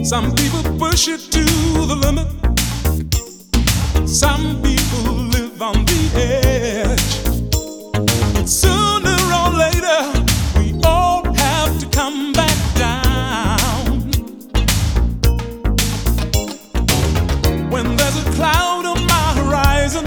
Some people push it to the limit. Some people live on the edge. Sooner or later, we all have to come back down. When there's a cloud on my horizon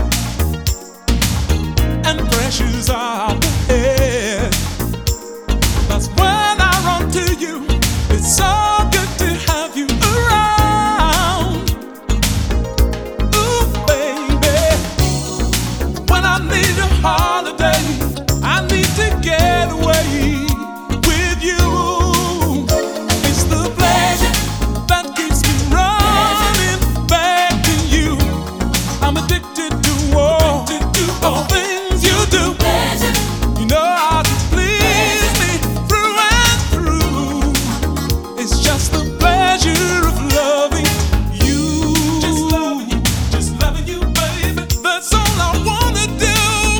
and pressures are ahead, that's when I run to you. It's so good to have you around. Ooh, baby. When I need a holiday, I need to get away with you. It's the pleasure that keeps me running back to you. I'm addicted to all things you do. You know how to please me through and through. It's just the pleasure of loving you. Just loving you, baby. That's all I wanna do.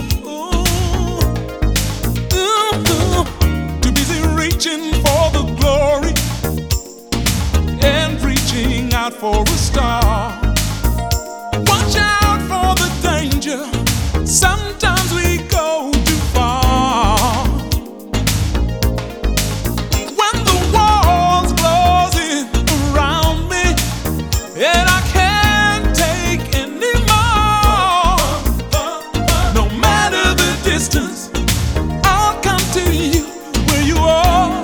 Too busy reaching for the glory and reaching out for a star. Watch out for the danger. Sometimes we go too far. When the walls close in around me and I can't take anymore, no matter the distance, I'll come to you where you are.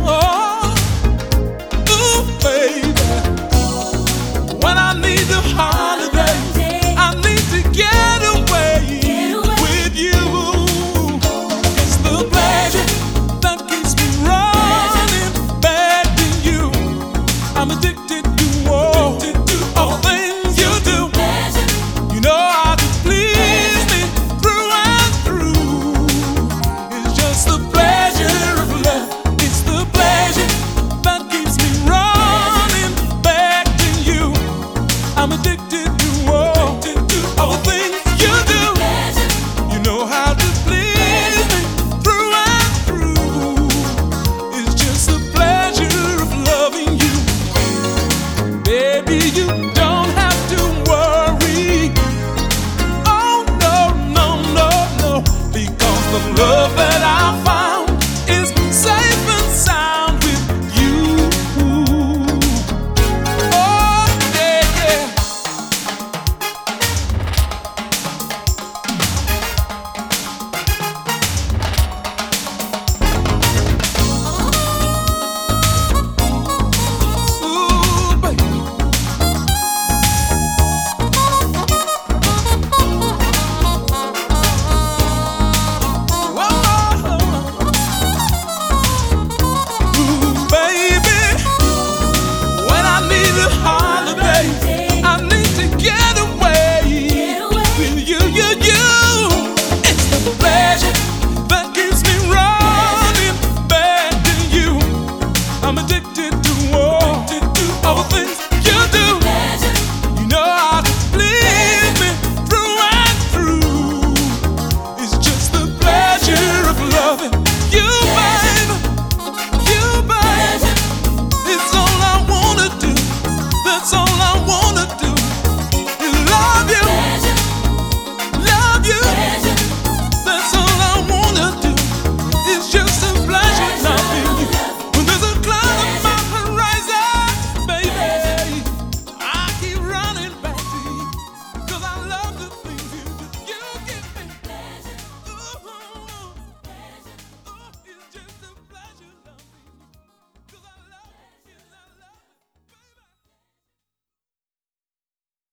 Ooh, baby. When I need a holiday, I need to get away with you. It's the pleasure that keeps me running back to you. I'm addicted to all things you do. You know how to please me through and through. It's just the pleasure of love. It's the pleasure that keeps me running back to you. I'm addicted to all things you do. You know how to please me through and through. It's just the pleasure of loving you. Baby, you don't have to worry. Oh, no, no, no, no. Because the love that I find